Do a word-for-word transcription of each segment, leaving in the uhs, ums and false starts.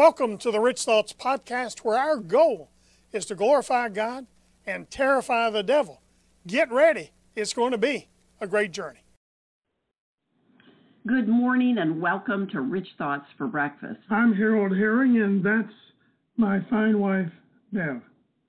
Welcome to the Rich Thoughts Podcast, where our goal is to glorify God and terrify the devil. Get ready. It's going to be a great journey. Good morning and welcome to Rich Thoughts for Breakfast. I'm Harold Herring, and that's my fine wife, Bev.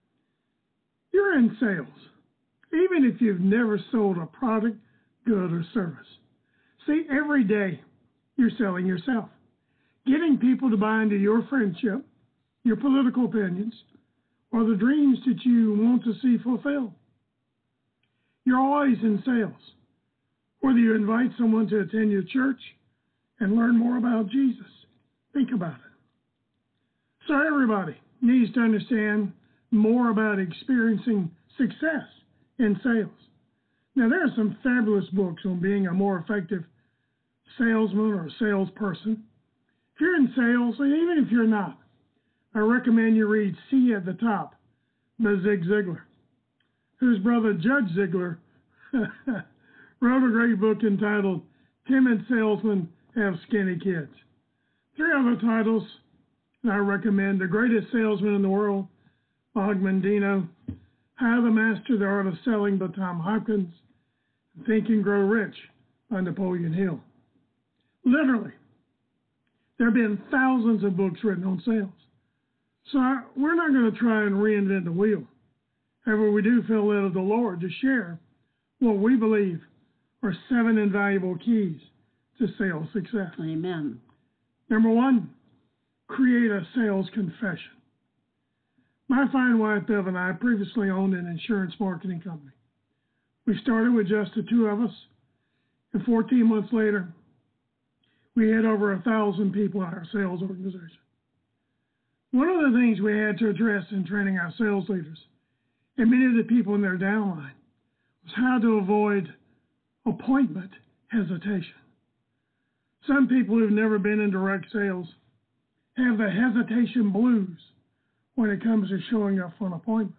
You're in sales, even if you've never sold a product, good, or service. See, every day you're selling yourself, getting people to buy into your friendship, your political opinions, or the dreams that you want to see fulfilled. You're always in sales, whether you invite someone to attend your church and learn more about Jesus. Think about it. So everybody needs to understand more about experiencing success in sales. Now, there are some fabulous books on being a more effective salesman or salesperson. If you're in sales, and even if you're not, I recommend you read See at the Top by Zig Ziglar, whose brother Judge Ziglar wrote a great book entitled Timid Salesmen Have Skinny Kids. Three other titles I recommend: The Greatest Salesman in the World, Og Mandino, How to Master the Art of Selling by Tom Hopkins, Think and Grow Rich by Napoleon Hill. Literally, there have been thousands of books written on sales. So I, we're not going to try and reinvent the wheel. However, we do feel led of the Lord to share what we believe are seven invaluable keys to sales success. Amen. Number one, create a sales confession. My fine wife, Bev, and I previously owned an insurance marketing company. We started with just the two of us, and fourteen months later, we had over a thousand people in our sales organization. One of the things we had to address in training our sales leaders and many of the people in their downline was how to avoid appointment hesitation. Some people who've never been in direct sales have the hesitation blues when it comes to showing up for an appointment.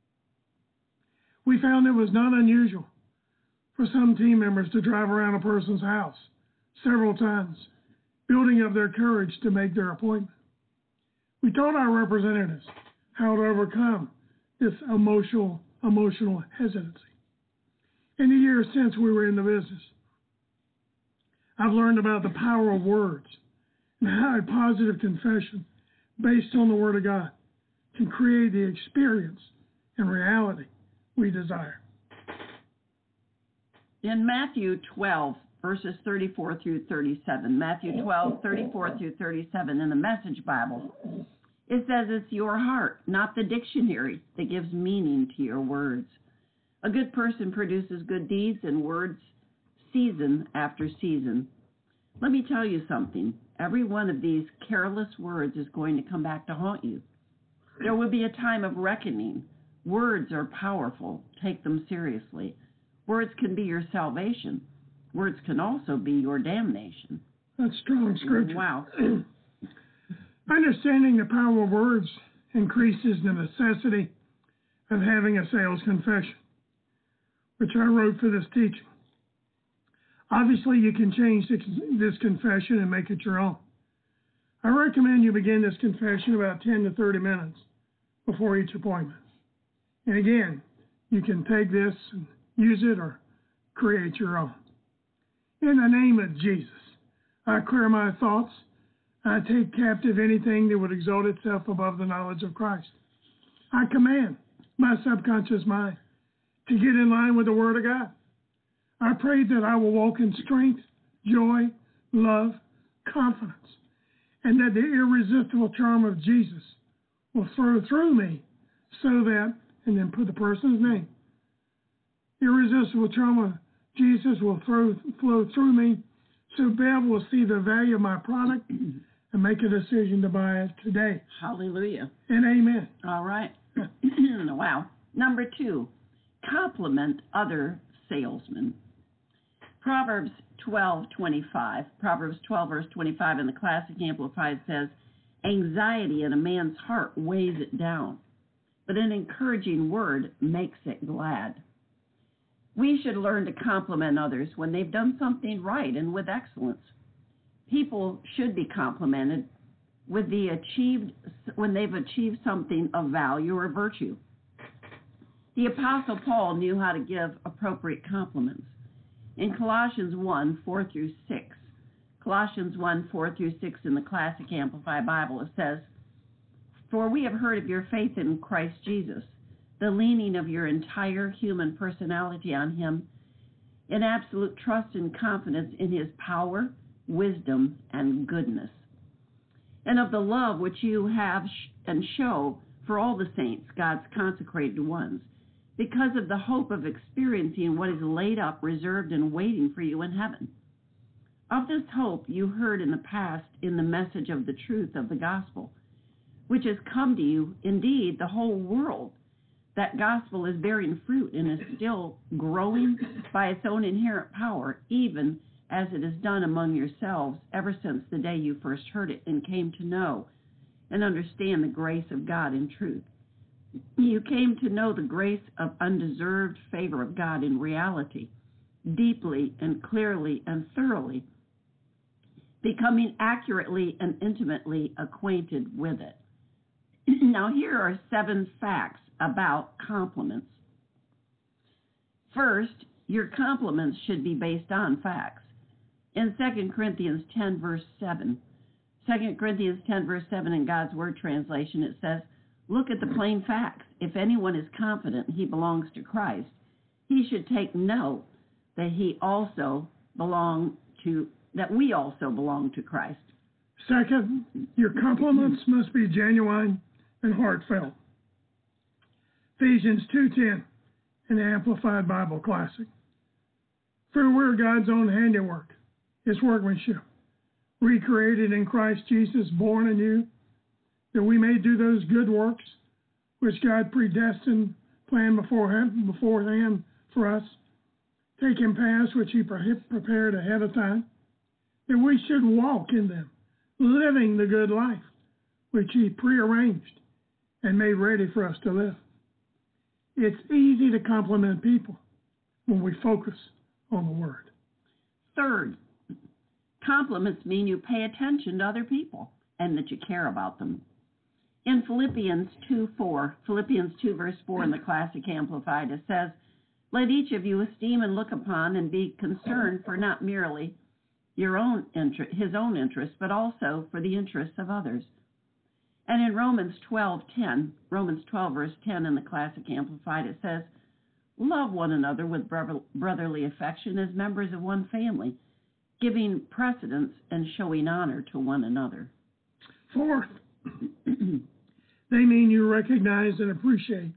We found it was not unusual for some team members to drive around a person's house several times, building up their courage to make their appointment. We taught our representatives how to overcome this emotional, emotional hesitancy. In the years since we were in the business, I've learned about the power of words and how a positive confession based on the Word of God can create the experience and reality we desire. In Matthew twelve, verses thirty-four through thirty-seven, Matthew twelve, thirty-four through thirty-seven in the Message Bible, it says it's your heart, not the dictionary, that gives meaning to your words. A good person produces good deeds and words season after season. Let me tell you something. Every one of these careless words is going to come back to haunt you. There will be a time of reckoning. Words are powerful. Take them seriously. Words can be your salvation. Words can also be your damnation. That's strong scripture. Wow. Understanding the power of words increases the necessity of having a sales confession, which I wrote for this teaching. Obviously, you can change this confession and make it your own. I recommend you begin this confession about ten to thirty minutes before each appointment. And again, you can take this and use it or create your own. In the name of Jesus, I clear my thoughts. I take captive anything that would exalt itself above the knowledge of Christ. I command my subconscious mind to get in line with the Word of God. I pray that I will walk in strength, joy, love, confidence, and that the irresistible charm of Jesus will flow through me so that, and then put the person's name, irresistible charm of Jesus will flow, flow through me so Bev will see the value of my product and make a decision to buy it today. Hallelujah. And amen. All right. Wow. Number two, compliment other salesmen. Proverbs twelve twenty-five. Proverbs twelve, verse twenty-five in the Classic Amplified says, anxiety in a man's heart weighs it down, but an encouraging word makes it glad. We should learn to compliment others when they've done something right and with excellence. People should be complimented with the achieved when they've achieved something of value or virtue. The Apostle Paul knew how to give appropriate compliments. In Colossians one, four through six, Colossians one, four through six in the Classic Amplified Bible, it says, "For we have heard of your faith in Christ Jesus, the leaning of your entire human personality on him, in absolute trust and confidence in his power, wisdom, and goodness, and of the love which you have and show for all the saints, God's consecrated ones, because of the hope of experiencing what is laid up, reserved, and waiting for you in heaven. Of this hope you heard in the past in the message of the truth of the gospel, which has come to you. Indeed, the whole world, that gospel is bearing fruit and is still growing by its own inherent power, even as it is done among yourselves ever since the day you first heard it and came to know and understand the grace of God in truth. You came to know the grace of undeserved favor of God in reality, deeply and clearly and thoroughly, becoming accurately and intimately acquainted with it." Now, here are seven facts about compliments. First, your compliments should be based on facts. In Second Corinthians ten, verse seven, Second Corinthians ten, verse seven in God's Word translation, it says, "Look at the plain facts. If anyone is confident he belongs to Christ, he should take note that he also belong to, that we also belong to Christ." Second, your compliments must be genuine and heartfelt. Ephesians two ten in the Amplified Bible Classic. "For we're God's own handiwork, his workmanship, recreated in Christ Jesus, born anew, that we may do those good works which God predestined, planned beforehand, beforehand for us, taking paths which he prepared ahead of time, that we should walk in them, living the good life which he prearranged and made ready for us to live." It's easy to compliment people when we focus on the Word. Third, compliments mean you pay attention to other people and that you care about them. In Philippians two four, Philippians two verse four in the Classic Amplified, it says, "Let each of you esteem and look upon and be concerned for not merely your own interest, his own interests, but also for the interests of others." And in Romans twelve ten, Romans twelve verse ten in the Classic Amplified, it says, "Love one another with brotherly affection as members of one family, giving precedence and showing honor to one another." Fourth, they mean you recognize and appreciate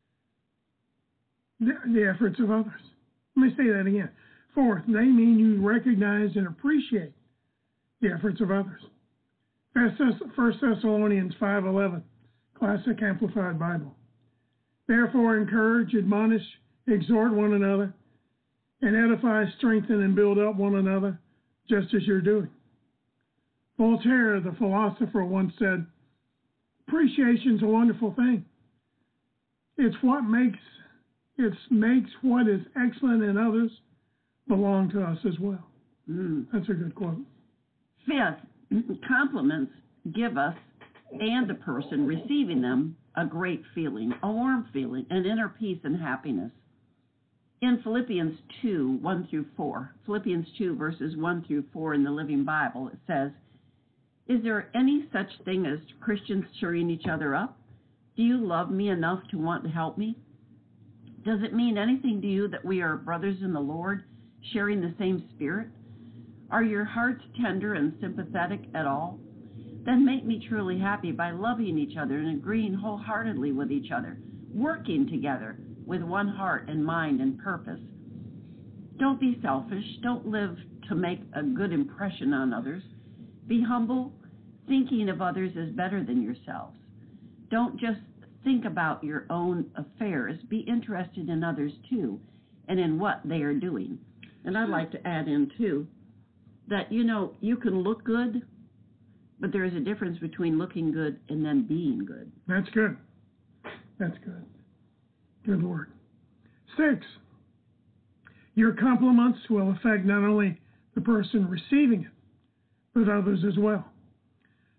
the, the efforts of others. Let me say that again. Fourth, they mean you recognize and appreciate the efforts of others. First Thessalonians five eleven, Classic Amplified Bible. "Therefore encourage, admonish, exhort one another, and edify, strengthen, and build up one another, just as you're doing." Voltaire, the philosopher, once said, "Appreciation's a wonderful thing. It's what makes it makes what is excellent in others belong to us as well." Mm. That's a good quote. Fifth, compliments give us and the person receiving them a great feeling, a warm feeling, an inner peace and happiness. In Philippians two, one through four, Philippians two, verses one through four in the Living Bible, it says, "Is there any such thing as Christians cheering each other up? Do you love me enough to want to help me? Does it mean anything to you that we are brothers in the Lord, sharing the same spirit? Are your hearts tender and sympathetic at all? Then make me truly happy by loving each other and agreeing wholeheartedly with each other, working together with one heart and mind and purpose. Don't be selfish. Don't live to make a good impression on others. Be humble, thinking of others as better than yourselves. Don't just think about your own affairs. Be interested in others too, and in what they are doing." And I'd like to add in too, that, you know, you can look good, but there is a difference between looking good and then being good. That's good. That's good. Good word. Six, your compliments will affect not only the person receiving it, but others as well.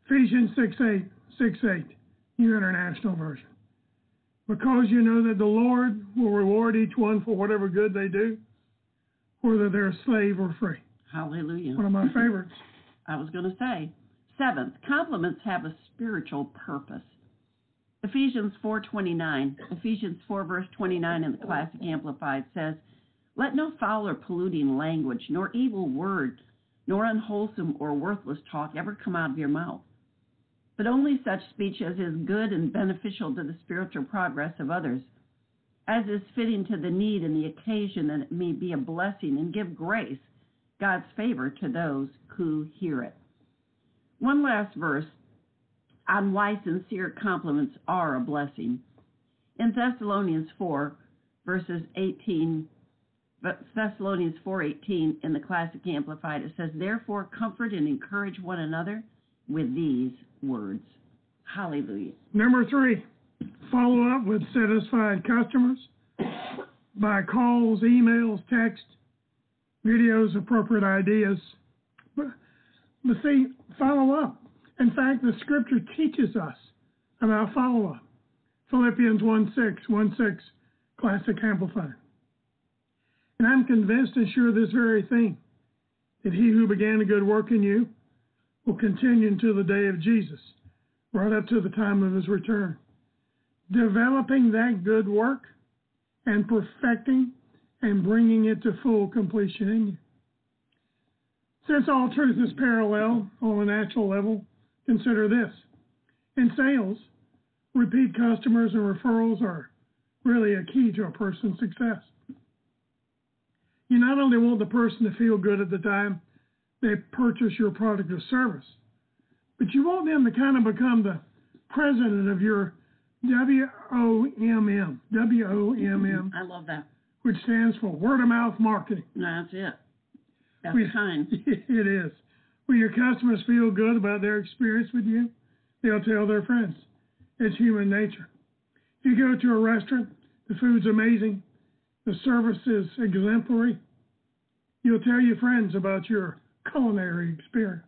Ephesians six eight, six eight, New International Version. Because you know that the Lord will reward each one for whatever good they do, whether they're a slave or free. Hallelujah. One of my favorites. I was going to say. Seventh, compliments have a spiritual purpose. Ephesians four twenty-nine, Ephesians four verse twenty-nine in the Classic Amplified says, "Let no foul or polluting language, nor evil word, nor unwholesome or worthless talk ever come out of your mouth, but only such speech as is good and beneficial to the spiritual progress of others, as is fitting to the need and the occasion, that it may be a blessing and give grace, God's favor to those who hear it." One last verse on why sincere compliments are a blessing. In Thessalonians four, verses eighteen, Thessalonians four eighteen in the Classic Amplified, it says, "Therefore comfort and encourage one another with these words." Hallelujah. Number three, follow up with satisfied customers by calls, emails, text, videos, appropriate ideas. But, but see, follow up. In fact, the scripture teaches us about follow up. Philippians one six, one six, Classic Amplified. "And I'm convinced and sure of this very thing, that he who began a good work in you will continue until the day of Jesus, right up to the time of his return, developing that good work and perfecting and bringing it to full completion in you." Since all truth is parallel on a natural level, consider this. In sales, repeat customers and referrals are really a key to a person's success. You not only want the person to feel good at the time they purchase your product or service, but you want them to kind of become the president of your W O M M, W O M M, I love that. which stands for word of mouth marketing. That's it. That's We- kind. It is. When your customers feel good about their experience with you, they'll tell their friends. It's human nature. If you go to a restaurant, the food's amazing, the service is exemplary, you'll tell your friends about your culinary experience.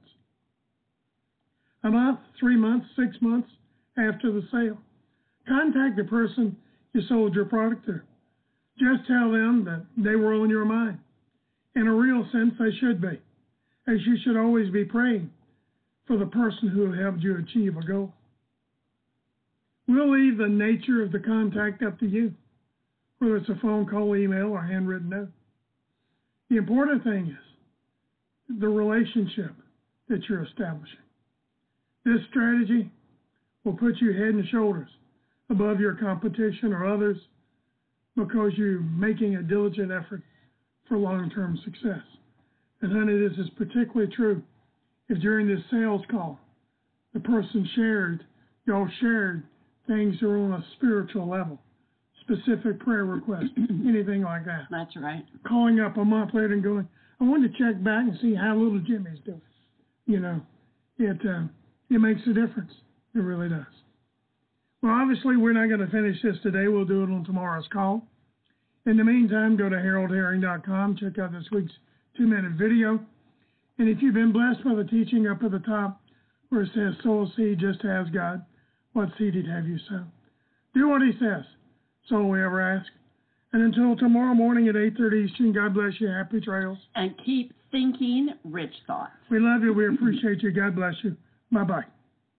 A month, three months, six months after the sale, contact the person you sold your product to. Just tell them that they were on your mind. In a real sense, they should be, as you should always be praying for the person who helped you achieve a goal. We'll leave the nature of the contact up to you, whether it's a phone call, email, or handwritten note. The important thing is the relationship that you're establishing. This strategy will put you head and shoulders above your competition or others because you're making a diligent effort for long-term success. And honey, this is particularly true if during this sales call, the person shared, y'all shared things that are on a spiritual level, specific prayer requests, anything like that. That's right. Calling up a month later and going, I wanted to check back and see how little Jimmy's doing. You know, it uh, it makes a difference. It really does. Well, obviously, we're not going to finish this today. We'll do it on tomorrow's call. In the meantime, go to harold herring dot com, check out this week's two-minute video. And if you've been blessed by the teaching up at the top where it says, sow a seed just as God, what seed he'd have you sow. Do what he says. That's all we ever ask. And until tomorrow morning at eight thirty Eastern, God bless you. Happy trails. And keep thinking rich thoughts. We love you. We appreciate you. God bless you. Bye-bye.